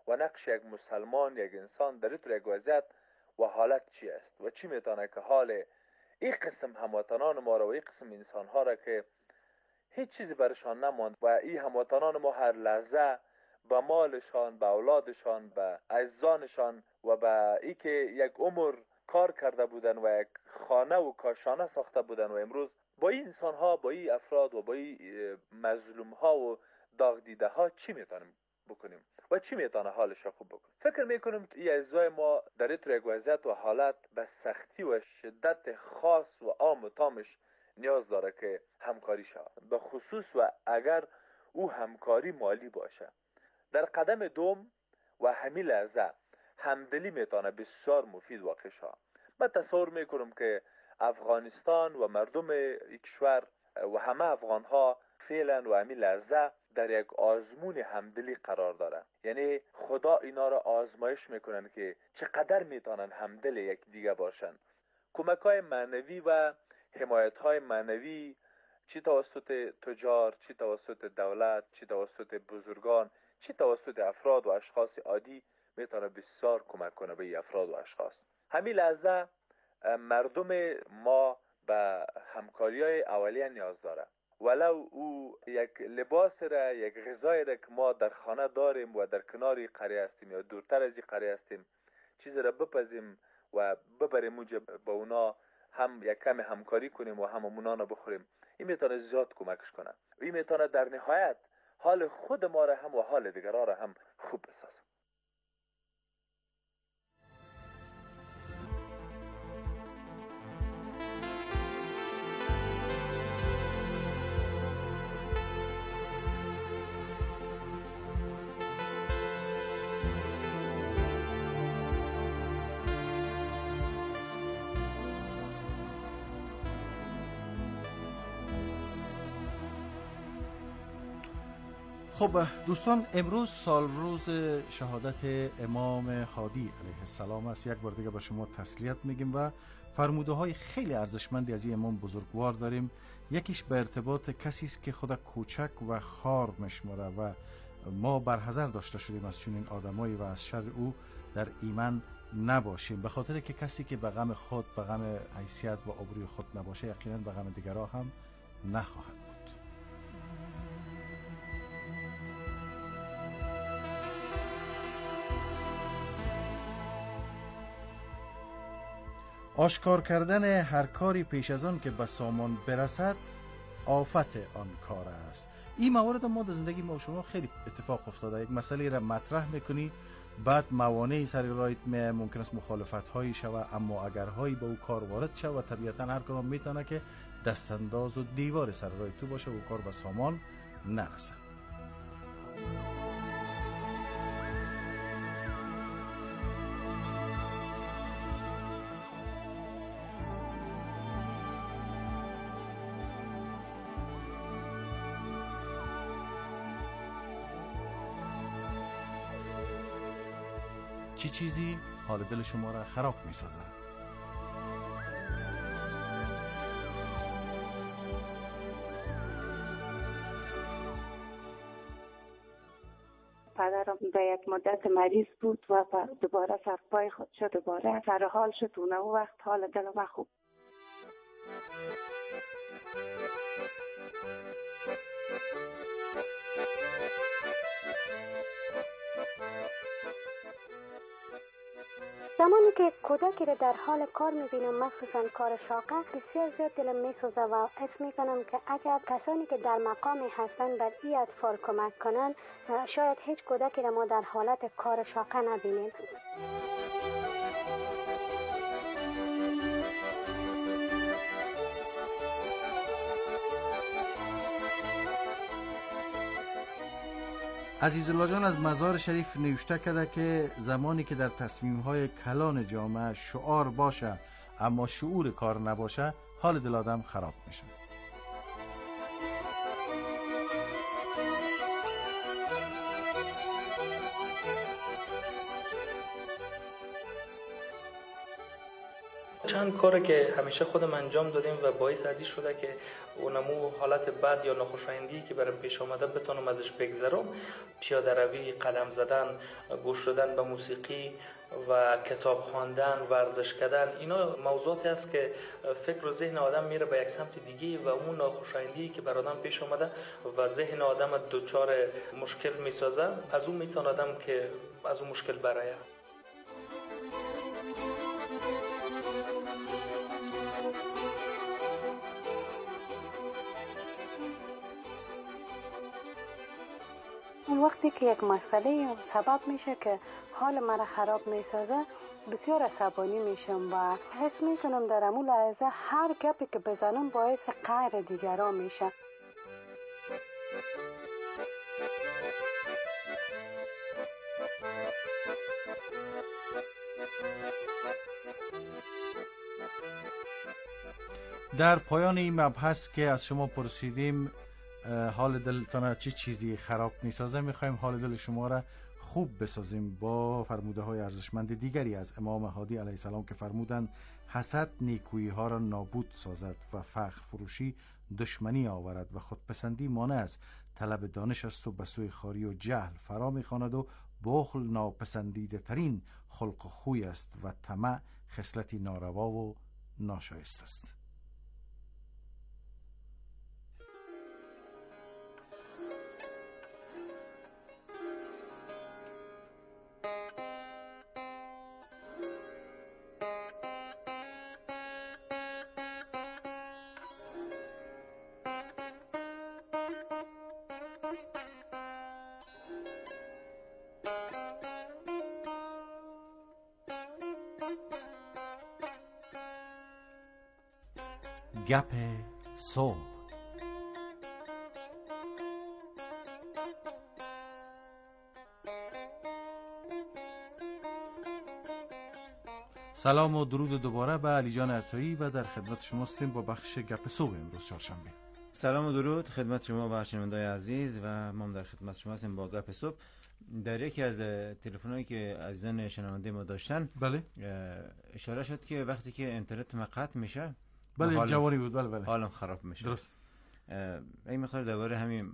A: و نقش یک مسلمان، یک انسان در این یک وضعیت و حالت چی است و چی میتونه که حال این قسم هموطنان ما را و این قسم انسان ها را که هیچ چیزی برشان نماند و این هموطنان ما هر لحظه به مالشان، به اولادشان، به عزیزانشان و به ای که یک عمر کار کرده بودن و یک خانه و کاشانه ساخته بودن و امروز با این انسان ها، با این افراد و با این مظلوم ها و داغ دیده ها چی میتونیم بکنیم و چی میتونه حالش را خوب بکنیم؟ فکر میکنم که این عزیزای ما در این یک وضعیت و حالت به سختی و شدت خاص و عام و تامش نیاز داره که همکاری شود، به خصوص و اگر او همکاری مالی باشه. در قدم دوم و همین لحظه همدلی میتونه بسیار مفید واقع شود. من تصور میکنم که افغانستان و مردم کشور و همه افغان ها فعلا و همین لحظه در یک آزمون همدلی قرار داره. یعنی خدا اینا را آزمایش میکنن که چقدر میتونن همدل یک دیگه باشن. کمک های معنوی و حمایت های معنوی چی توسط تجار، چی توسط دولت، چی توسط بزرگان، چی توسط افراد و اشخاص عادی میتونه بسیار کمک کنه به این افراد و اشخاص. همین لحظه مردم ما به همکاری های اولیه نیاز داره. ولو او یک لباس را، یک غذای را که ما در خانه داریم و در کنار قریه هستیم یا دورتر از این قریه هستیم، چیز را بپزیم و ببریم اونجا با اونا هم یک کم همکاری کنیم و هم اونا را بخوریم. این میتونه زیاد کمکش کنه. این میتونه در نهایت حال خود ما را هم و حال دیگرها را هم خوب بسازه.
B: خب دوستان، امروز سال روز شهادت امام هادی علیه السلام است. یک بار دیگه با شما تسلیت میگیم و فرموده های خیلی ارزشمندی از این امام بزرگوار داریم. یکیش به ارتباط کسی است که خود کوچک و خار میشمره و ما برحذر داشته شدیم از چنین آدمایی و از شر او در ایمان نباشیم، به خاطر که کسی که به غم خود، به غم حیثیت و آبروی خود نباشه یقینا به غم دیگرها هم نخواهد بود. آشکار کردن هر کاری پیش از آن که به سامان برسد آفت آن کار است. این موارد ما در زندگی ما شما خیلی اتفاق افتاده. یک مسئله را مطرح میکنی، بعد موانعی سر راهت ممکن است مخالفت هایی شود، اما اگرهایی به او کار وارد شود و طبیعتا هر کدام میتونه که دستانداز و دیوار سر راه تو باشه و کار به سامان نرسه. چی چیزی حال دل شما را خراب می سازد؟
C: پدرم به یک مدت مریض بود و دوباره سر پای خود شد، دوباره سر حال شد. اون وقت حال دل ما خوب.
O: زمانی که کودکی را در حال کار میبینم، مخصوصا کار شاقه، بسیار زیاد دلم میسوزه و حس میکنم که اگر کسانی که در مقامی هستند بر این اطفال کمک کنند، شاید هیچ کودکی را ما در حالت کار شاقه نبینیم.
B: عزیزالله جان از مزار شریف نوشته کرده که زمانی که در تصمیم‌های کلان جامعه شعار باشه اما شعور کار نباشه، حال دل آدم خراب میشه.
D: چند کاری که همیشه خودم انجام دادیم و باعث ازی شده که اونمو حالت بد یا ناخوشایندی که برام پیش آمده بتونم ازش بگذرم. پیاده روی، قدم زدن، گوش دادن به موسیقی و کتاب خواندن، ورزش کردن، اینا موضوعاتی است که فکر و ذهن آدم میره به یک سمت دیگه و اون ناخوشایندی که بر آدم پیش آمده و ذهن آدم دچار مشکل میسازه، از اون میتونه آدم که از اون مشکل برایه.
C: اون وقتی که یک مسئله سبب میشه که حال مرا خراب میسازه، بسیار عصبانی میشم و حس میکنم در امون لحظه هر گپی که بزنم باعث قهر دیگران میشه.
B: در پایان این مبحث که از شما پرسیدیم حال دلتان چه چیزی خراب میسازه، میخوایم حال دل شما را خوب بسازیم با فرموده های ارزشمند دیگری از امام هادی علیه السلام که فرمودند حسد نیکویی ها را نابود سازد و فخر فروشی دشمنی آورد و خودپسندی مانع از طلب دانش است و به سوی خواری و جهل فرا میخواند و بخل ناپسندیده ترین خلق و خوی است و طمع خصلتی ناروا و ناشایست است. گپ صبح. سلام و درود دوباره به علی جان عطایی و در خدمت شما هستیم با بخش گپ صبح امروز چهارشنبه.
E: سلام و درود خدمت شما و شنوندگان عزیز و ما در خدمت شما هستیم با گپ صبح. در یکی از تلفن‌هایی که عزیزان شنونده ما داشتن
B: بله
E: اشاره شد که وقتی که اینترنت ما قطع میشه،
B: بله جواری بود، بله
E: حالم خراب میشه.
B: درست.
E: این مثلا درباره همین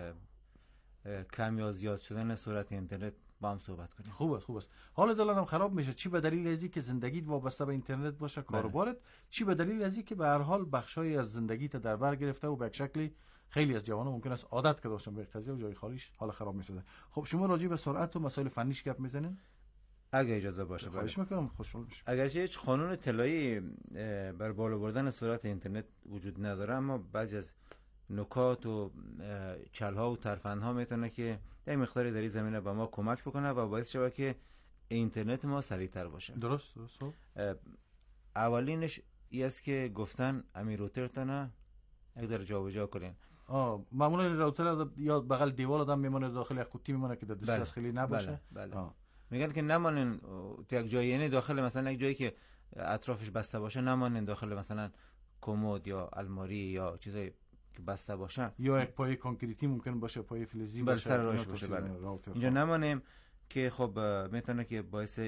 E: کم یا زیاد شدن سرعت اینترنت با هم صحبت کنیم.
B: خوب است. حال دلم خراب میشه، چی به دلیل ازی که زندگیت وابسته به اینترنت باشه کاروبارت، چی به دلیل ازی که به هر حال بخشای از زندگیت در بر گرفته و به شکلی خیلی از جوانان ممکن است عادت کرده باشن به قضیه و جای خالیش حال خراب میسازه. خب شما راجع به سرعت و مسائل فنیش گپ میزنین؟
E: اگه اجازه باشه
B: خواهش میکنم، خوشحال میشم.
E: اگرچه هیچ قانون طلایی بر بالا بردن سرعت اینترنت وجود نداره، اما بعضی از نکات و چلها و ترفندها میتونه که یک مقداری در این زمینه به ما کمک بکنه و باعث شود که اینترنت ما سریعتر باشه.
B: درست.
E: اولینش این است که گفتن امیر روترتون یک در جابجا کنین.
B: معمولا راوتر یا بغل دیوار آدم میمونه، داخل یک قوطی میمونه که در دسترس خیلی نباشه.
E: بله. میگن که نمانین تو یک جایی، یعنی داخل مثلا یک جایی که اطرافش بسته باشه، نمانین داخل مثلا کمد یا الماری یا چیزایی که بسته باشه،
B: یا یک پایه کنکریتی ممکن باشه، پایه فلزی باشه،
E: سر راهش باشه. بله. اینجا نمانیم که خب میتونه که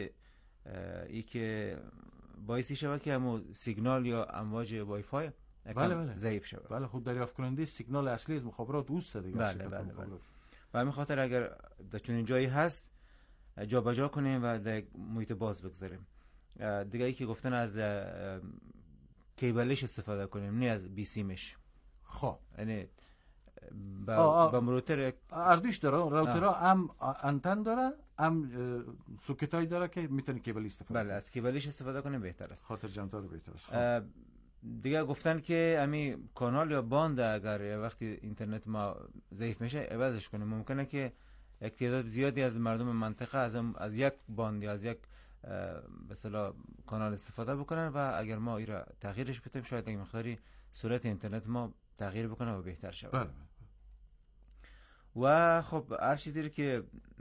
E: باعثی شود که همون سیگنال یا امواج وای فای ضعیف شود.
B: بله خود دریافت کننده سیگنال اصلی از مخابرات اوست دیگه.
E: بله. و همین خاطر اگر در چنین جایی هست جابجا کنیم و در محیط باز بگذاریم. دیگه ای که گفتن از کیبلش استفاده کنیم، نه از بی سیمش.
B: خب
E: یعنی با روتر
B: اردوش داره، راوترها هم انتن داره، هم سوکتای داره که میتونه کیبلی استفاده
E: بله، از کیبلش استفاده کنیم بهتر است،
B: خاطر جمع‌تر بهتر است.
E: دیگه گفتن که امی کانال یا باند اگر وقتی اینترنت ما ضعیف میشه عوضش کنیم. ممکنه که یک تعداد زیادی از مردم منطقه از یک باند یا از یک به اصطلاح کانال استفاده بکنن و اگر ما این را تغییرش بدیم شاید یک مقداری سرعت اینترنت ما تغییر بکنه و بهتر شود.
B: بله.
E: و خب هر چیزی که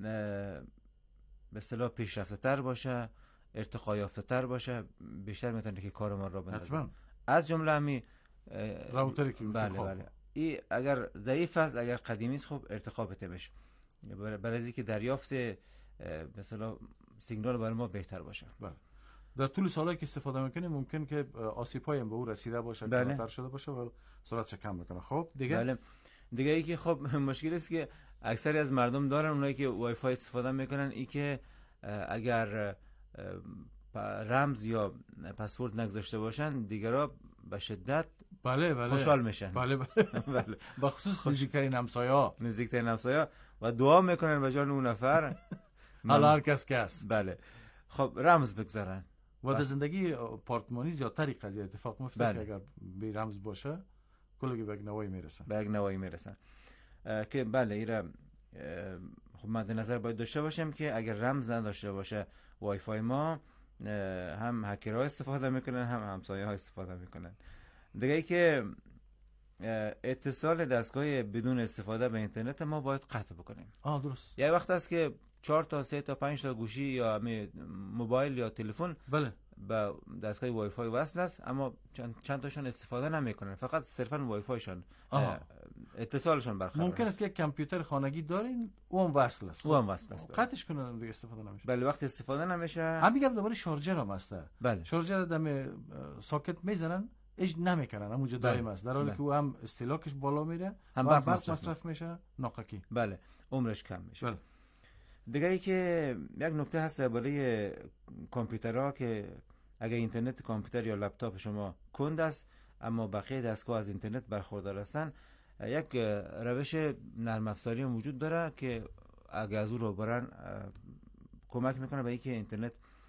E: به اصطلاح پیشرفته تر باشه، ارتقا یافته تر باشه، بیشتر میتونه که کار ما را بندازه. از جمله همی
B: راوتری که
E: بله. این اگر ضعیف است، اگر قدیمی است، خب ارتقا بده بشه برای اینکه دریافت به اصطلاح سیگنال برای ما بهتر باشه.
B: بله. در طول سالایی که استفاده میکنیم ممکن که آسیب‌هایی هم به او رسیده باشه، کمتر شده باشه و سرعتش کم میکنه. خب دیگه
E: بله دیگه ای که خب مشکل است که اکثری از مردم دارن، اونایی که وای فای استفاده میکنن، ای که اگر رمز یا پسورد نگذاشته باشن دیگرها به شدت
B: بله
E: خوشحال میشن.
B: بله بخصوص نزدیکترین همسایه‌ها
E: و دعا میکنن به جان اون نفر
B: حالا هر کس
E: بله خب رمز بگذارن
B: و در زندگی آپارتمانی زیادتر قضیه اتفاق میفته که اگر بی رمز باشه کلی به یک نوایی میرسن
E: که بله ایرا خب مد نظر باید داشته باشیم که اگر رمز نداشته باشه وای فای ما، هم هکرها استفاده میکنن هم همسایه ها استفاده میکنن. دیگه ای که اتصال دستگاه بدون استفاده به اینترنت ما باید قطع بکنیم.
B: درست.
E: یه وقت است که 4 تا 3 تا 5 تا گوشی یا موبایل یا تلفن
B: بله
E: به دستگاه وای فای وصل است، اما چند تاشون استفاده نمیکنن، فقط صرفا وای فایشون اتصالشون برقرار.
B: ممکن است که کامپیوتر خانگی دارین او هم وصل است. قطعش کنن دیگه استفاده نمیشه.
E: بله وقتی استفاده نمیشه.
B: هم میگم دوباره شارژر هم هست.
E: بله
B: شارژر دم ساکت میزنن اج نمیکنن، همونجا دایم است، در حالی که او هم استهلاکش بالا میره، هم برق مصرف میشه ناقکی.
E: بله عمرش کم میشه.
B: بله.
E: دیگه ای که یک نکته هست درباره کامپیوترها که اگه اینترنت کامپیوتر یا لپتاپ شما کند است اما بقیه دستگاه از اینترنت برخوردار هستن، یک روش نرم افزاری وجود داره که اگه از او رو برن کمک میکنه به اینکه اینترنت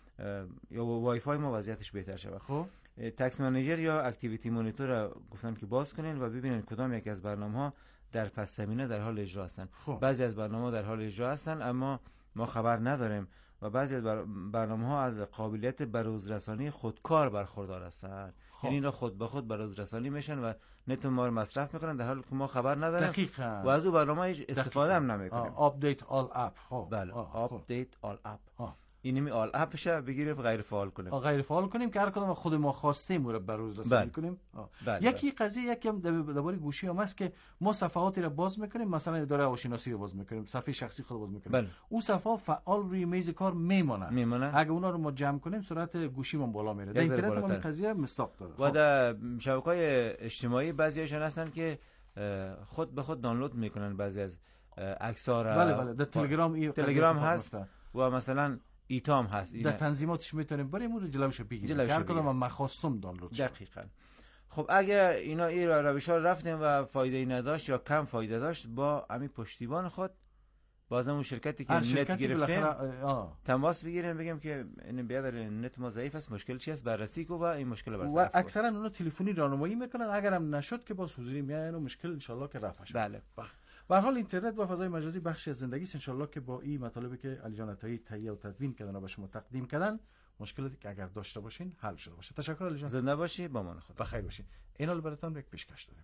E: یا وای فای ما وضعیتش بهتر شود.
B: خب
E: تکس منیجر یا اکتیویتی مانیتور گفتن که باز کنین و ببینین کدام یک از برنامه‌ها در پس زمینه در حال اجرا هستن. بعضی از برنامه‌ها در حال اجرا هستن اما ما خبر نداریم و بعضی از برنامه‌ها از قابلیت بروزرسانی خودکار برخوردار هستن. یعنی اینا خود به خود بروزرسانی میشن و نت ما رو مصرف میکنن در حالی که ما خبر نداریم.
B: دقیقاً.
E: و از اون برنامه استفاده هم نمیکنیم.
B: آپدیت آل اپ. خب
E: بله آپدیت آل اپ. اینمی آل اپشه بگیریم غیر فعال کنیم.
B: غیر فعال کنیم که هر کدوم خود ما خواستیم رو بروز رسانی کنیم. یکی قضیه یکی هم درباره گوشی هم هست که ما صفحاتی رو باز میکنیم، مثلا اداره هواشناسی رو باز میکنیم، صفحه شخصی خود باز میکنیم. اون صفحه فعال روی میز کار میمونه. اگه اونا رو ما جمع کنیم سرعت گوشیمون بالا میره. در اینترنت هم این قضیه مصداق داره.
E: و در شبکه‌های اجتماعی بعضیاشون هستن که خود به خود دانلود میکنن بعضی از عکس‌ها را.
B: بله در
E: تلگرام هست و مثلا ایتام هست.
B: در تنظیماتش میتونیم بریم اون رو جلوش بگیریم. هر کدوم من خواستم دانلود شد.
E: دقیقاً. خب اگر اینا این روش‌ها رفتیم و فایده‌ای نداشت یا کم فایده داشت، با همین پشتیبان خود بازم اون شرکتی که نت گرفتیم تماس بگیریم بگیم که این بیادر نت ما ضعیف است، مشکل چی است، بررسی کو و این مشکل برطرف
B: و اکثرا اونا تلفنی راهنمایی میکنن. اگرم نشد که باز حضوری میاین و مشکل ان شاء الله که رفع شد.
E: بله.
B: به هر حال اینترنت و فضای مجازی بخشی از زندگی است. ان شاء الله که با این مطالبی که علی جان عطایی تهیه و تدوین کردن و به شما تقدیم کردن، مشکلاتی که اگر داشته باشین حل شده باشه. تشکر علی جان.
E: زنده باشی، با امان خدا.
B: بخیر باشین. این حال براتون یک پیشکش داریم.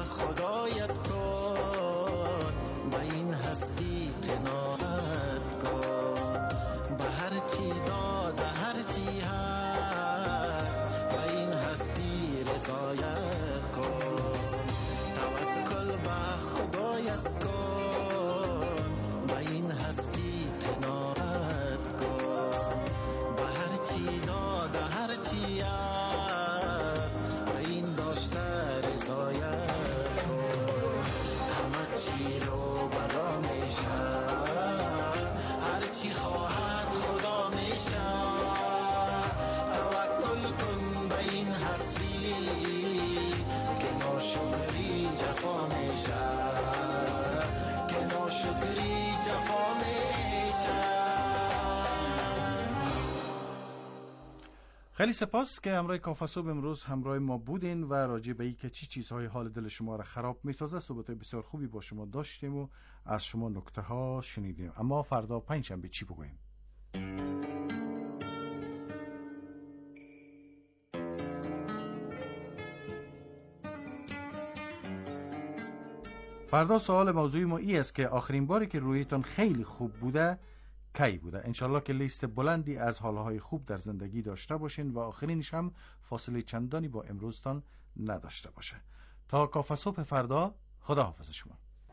V: خدایت کن، به این هستی قناعت کن، به هر چی داده هر چی هست، به این هستی رضایت کن، توکل به خدایت کن، به این هستی قناعت کن، به هر چی داده هر چی هست، به این داشته رضایت کن، همه چی رو بلا میشه، هر چی خواهد خدا میشه، توکل کن به این هستی که ناشکری جفا میشه، که ناشکری جفا میشه.
B: خیلی سپاس که همراه کافه صبح امروز همراه ما بودین و راجع به این که چی چیزهای حال دل شما را خراب میسازه صحبت بسیار خوبی با شما داشتیم و از شما نکته ها شنیدیم. اما فردا پنجشنبه چی بگوییم؟ فردا سوال موضوعی ما ای است که آخرین باری که رویتان خیلی خوب بوده کی بوده؟ انشالله که لیست بلندی از حالهای خوب در زندگی داشته باشین و آخرینش هم فاصله چندانی با امروزتان نداشته باشه. تا کافه صبح فردا، خدا حافظ شما.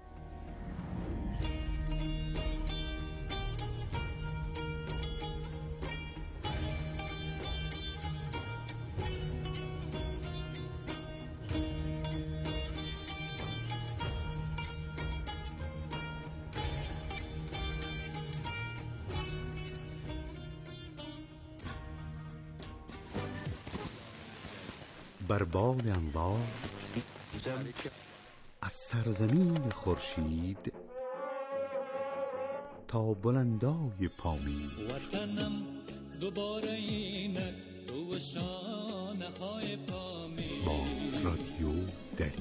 F: بر باد انوار از سرزمین خورشید تا بلندای پامین،
G: وطنم دوباره اینک تو شانه های پامین،
F: با رادیو دری.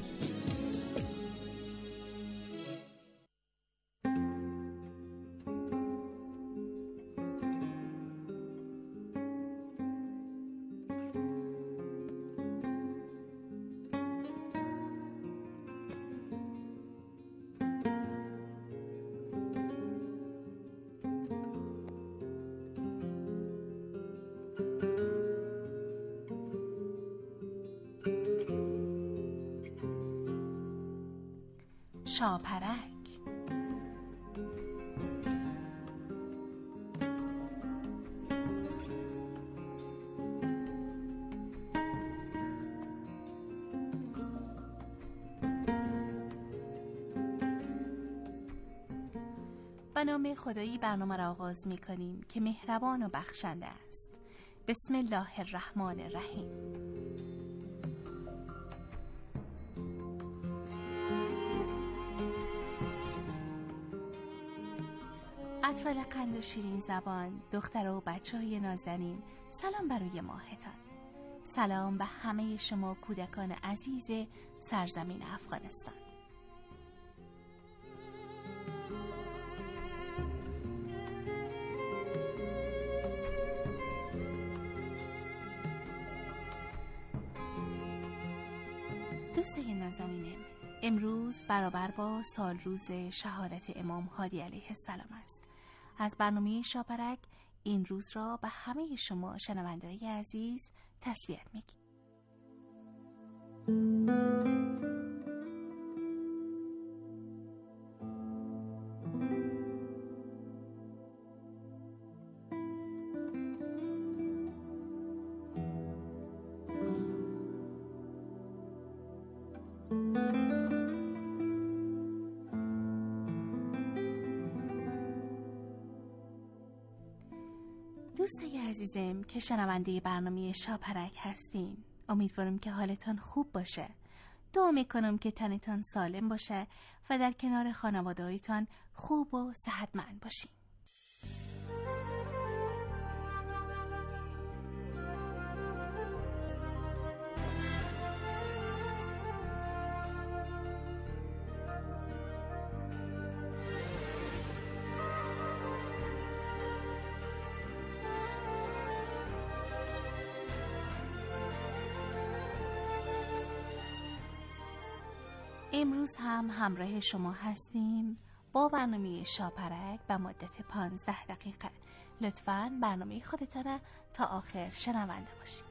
U: شاپرک. به نام خدایی برنامه را آغاز می کنیم که مهربان و بخشنده است. بسم الله الرحمن الرحیم. اطفال قند و شیرین زبان، دختر و بچه های نازنین، سلام بروی ماهتان. سلام به همه شما کودکان عزیز سرزمین افغانستان. دوستای نازنینم، امروز برابر با سال روز شهادت امام هادی علیه السلام است. از برنامه شاپرک این روز را به همه شما شنونده‌های عزیز تسلیت میگیم. دوستای عزیزم که شنونده برنامه شاپرک هستین، امیدوارم که حالتان خوب باشه. دعا میکنم که تنتان سالم باشه و در کنار خانواده‌هایتان خوب و صحتمند باشین. امروز هم همراه شما هستیم با برنامه شاپرک به مدت 15 دقیقه. لطفاً برنامه خودتان تا آخر شنونده باشید.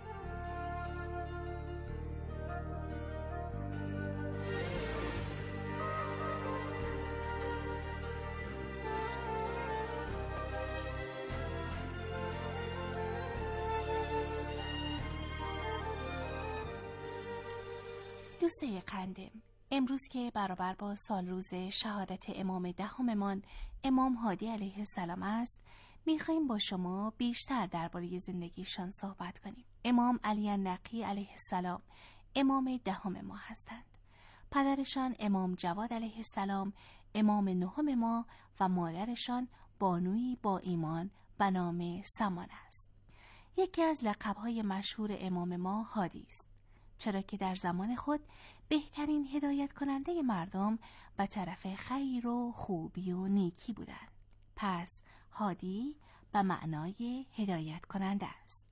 U: دوسته قندم، امروز که برابر با سال روز شهادت امام دهممان امام هادی علیه السلام است، میخواییم با شما بیشتر درباره زندگیشان صحبت کنیم. امام علی نقی علیه السلام امام دهم ما هستند. پدرشان امام جواد علیه السلام امام نهم ما و مادرشان بانویی با ایمان به نام سمان است. یکی از لقب‌های مشهور امام ما هادی است، چرا که در زمان خود بهترین هدایت کننده مردم به طرف خیر و خوبی و نیکی بودند. پس هادی به معنای هدایت کننده است.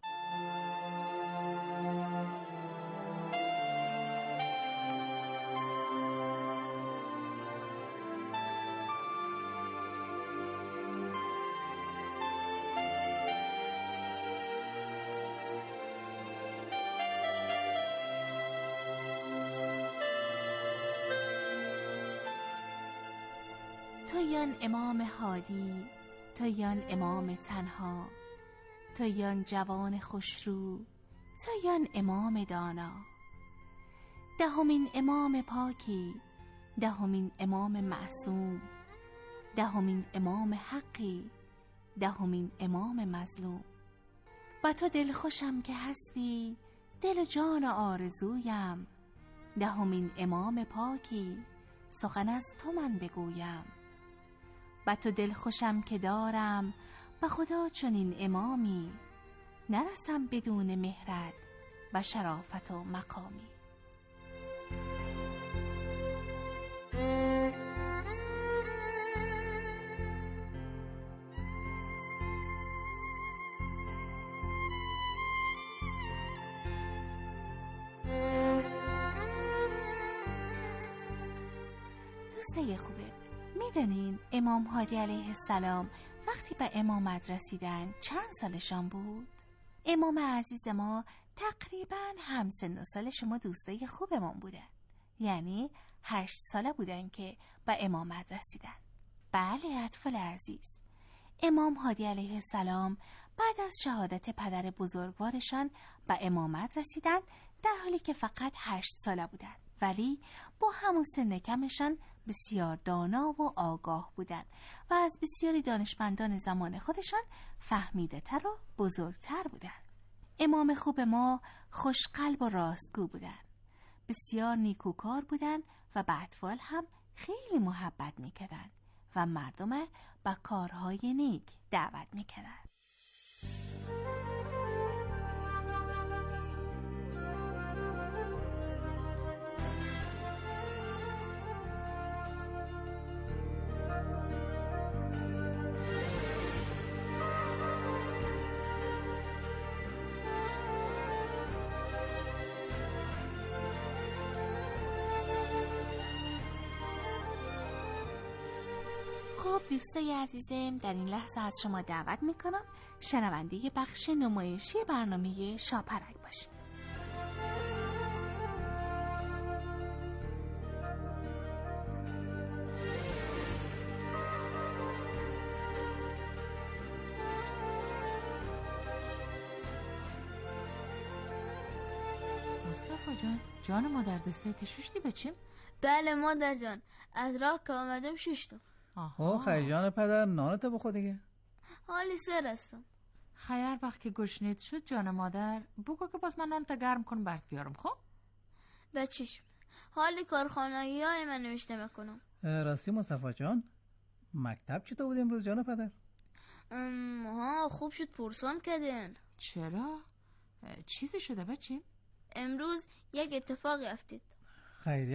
U: تویان امام هادی، تویان امام تنها، تویان جوان خوشرو، تویان امام دانا. دهمین امام پاکی، دهمین امام معصوم، دهمین امام حقی، دهمین امام مظلوم. با تو دلخوشم که هستی، دل و جان آرزویم. دهمین امام پاکی، سخن از تو من بگویم. با تو دل خوشم که دارم، به خدا چنین امامی. نرسم بدون مهرت و شرافت و مقامی. دوسته خوبه، میدونین امام هادی علیه السلام وقتی به امامت رسیدن چند سالشان بود؟ امام عزیز ما تقریبا همسن و سال شما دوسته خوبمون بودن، یعنی 8 ساله بودن که به امامت رسیدن. بله اطفال عزیز، امام هادی علیه السلام بعد از شهادت پدر بزرگوارشان به امامت رسیدن، در حالی که فقط 8 ساله بودن، ولی با همون سن کمشان بسیار دانا و آگاه بودند و از بسیاری دانشمندان زمان خودشان فهمیده تر و بزرگتر بودند. امام خوب ما خوشقلب و راستگو بودند، بسیار نیکوکار بودند و به اطفال هم خیلی محبت میکردند و مردم به کارهای نیک دعوت میکردند. خب دوستای عزیزم، در این لحظه از شما دعوت میکنم شنونده بخش نمایشی برنامه شاپرک باشید.
I: مصطفی جان، جان مادر دسته شوشتی بچیم؟
J: بله مادر جان، از راه که آمدم شوشتم.
B: آها خیلی جان پدر، نانتو بخور دیگه.
J: حالی سر هستم.
I: خیر وقت که گشنید شد جان مادر، بگو که باز من نانت گرم کن برات بیارم. خب
J: بچیش حالی کارخانگی های من نوشته میکنم.
B: راستی مصطفی جان، مکتب چطور بود امروز جان پدر؟
J: خوب شد پرسان کردین.
I: چرا؟ چیزی شده بچیم؟
J: امروز یک اتفاقی افتید.
B: خیلی